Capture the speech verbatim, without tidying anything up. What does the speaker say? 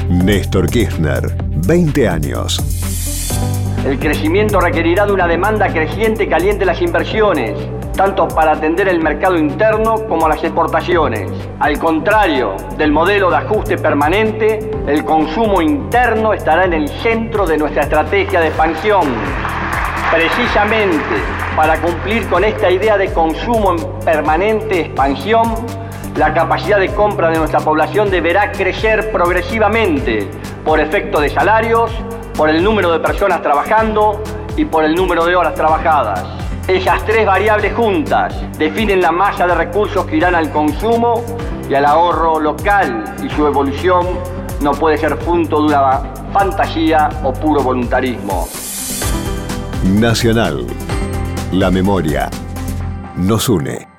Néstor Kirchner, veinte años. El crecimiento requerirá de una demanda creciente que aliente las inversiones, tanto para atender el mercado interno como las exportaciones. Al contrario del modelo de ajuste permanente, el consumo interno estará en el centro de nuestra estrategia de expansión. Precisamente para cumplir con esta idea de consumo en permanente expansión, la capacidad de compra de nuestra población deberá crecer progresivamente por efecto de salarios, por el número de personas trabajando y por el número de horas trabajadas. Esas tres variables juntas definen la masa de recursos que irán al consumo y al ahorro local, y su evolución no puede ser fruto de una fantasía o puro voluntarismo. Nacional. La memoria nos une.